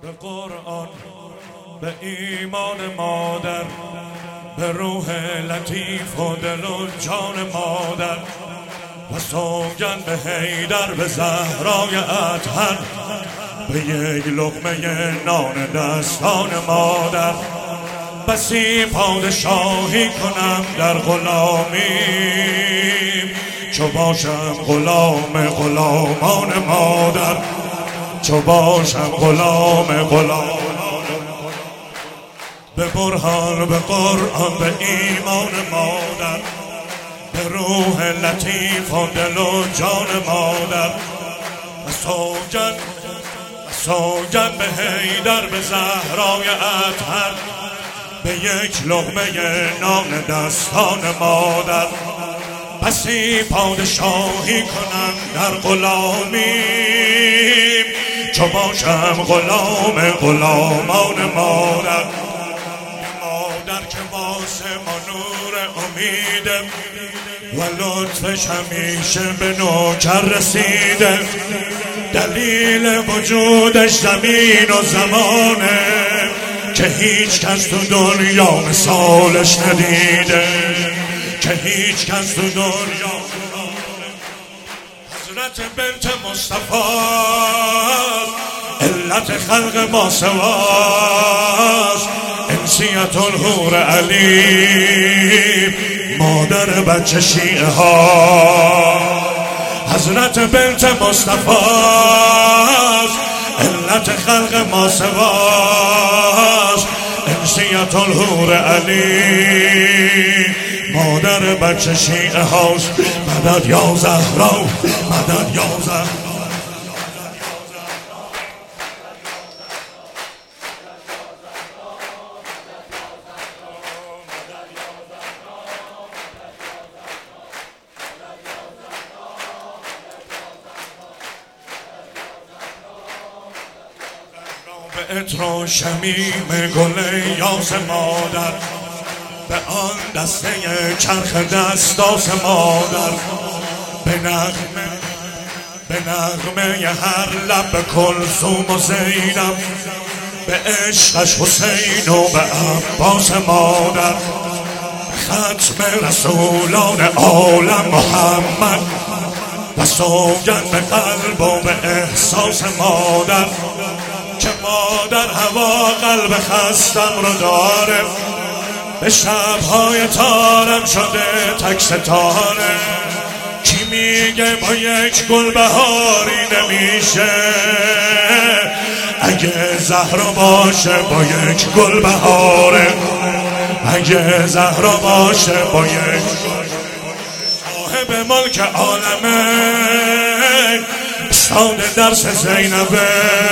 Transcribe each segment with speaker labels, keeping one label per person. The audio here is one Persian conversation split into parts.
Speaker 1: به قرآن، به ایمان مادر، به روح لطیف و دل و جان مادر، و سوگند به حیدر، به زهرای اطهر، به یک لقمه نان دستان مادر. بسی پادشاهی کنم در غلامی، چو باشم غلام غلامان مادر، چو باشم غلام به برهان، به قرآن، به ایمان مادر، به روح لطیف و دل و جان مادر، و سوگند به حیدر، به زهرای اطهر، به یک لقمه نان دستان مادر. بسی پادشاهی کنم در غلامی، چو باشم غلامان مادر. مادر که واسه ما نور امیده، و لطفش همیشه به نوکر رسیده. دلیل وجودش زمین و زمانه، که هیچ کس تو دنیا مثالش ندیده، که هیچ کس تو دنیا. حضرت بنت مصطفی علت خلق ما سواست، انسیت الحور علی مادر بچه شیعه ها. حضرت بنت مصطفی علت خلق ما سواست، انسیت الحور علی مادر بچه شیعه هاست. مدد یا زهرا، مدد یا زهرا. به عطر و شمیم گل یاس مادر، به آن دسته چرخ دستاس مادر، به نغمه هر لب کلثوم و زینب، به عشقش حسین و به عباس مادر، ختم رسولان عالم محمد، و سوگند به قلب و به احساس مادر، که مادر هوا قلب خستم رو داره، به شبهای تارم شده تک ستاره. کی میگه با یک گل بهاری نمیشه، اگه زهرا باشه با یک گل بهاره، اگه زهرا باشه با یک صاحب ملک عالمه، استاد درس زینبه،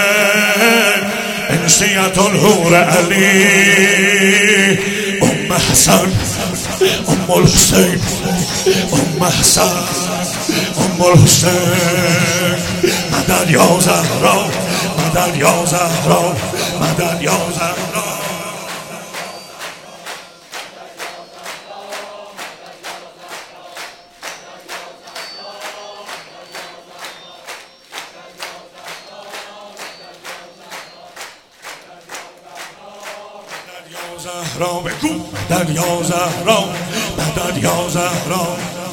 Speaker 1: انسیت الحور علی ام حسن، ام الحسین، ام حسن، ام الحسین. مدد یا زهرا، مدد یا زهرا، مدد یا زهرا. زهرا بگو، مدد یا زهرا، مدد یا زهرا.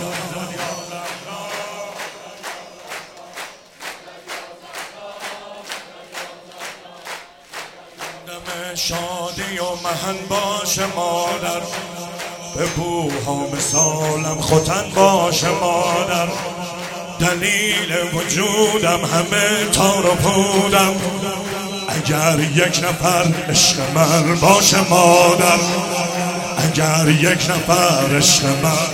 Speaker 1: دم شادی و مهن باش مادر، به بوها مثالم ختن باش مادر. دلیل وجودم همه تار و پودم، اگر یک نفر عشق من باشه مادر، اگر یک نفر عشق من.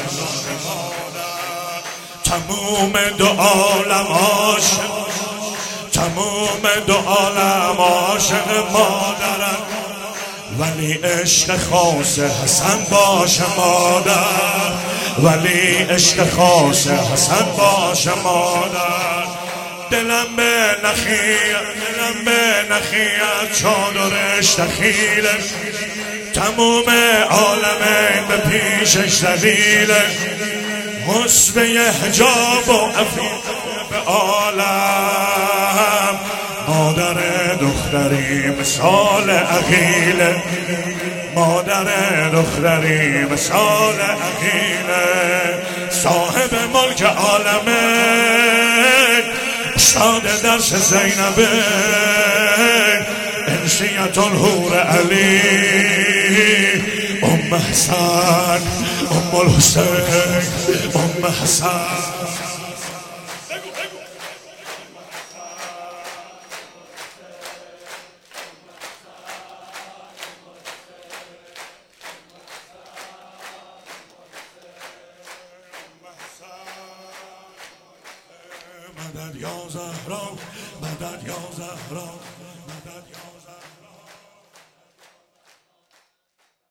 Speaker 1: تموم دو عالم عاشق، تموم دو عالم عاشق مادرم، ولی عشق خاص حسن باشه مادر، ولی عشق خاص حسن باشه مادر. دلم به نخیت چادرش دخیله، تموم عالم به پیشش ذلیله. حسبه حجاب و عفیف به عالم، مادر دختری مثال عقیله، مادر دختری مثال عقیله، صاحب ملک عالمه، استاد درس زینبه، انسیت الحور علی، ام حسن، ام الحسین، ام حسن. مدد یا زهرا، مدد یا زهرا.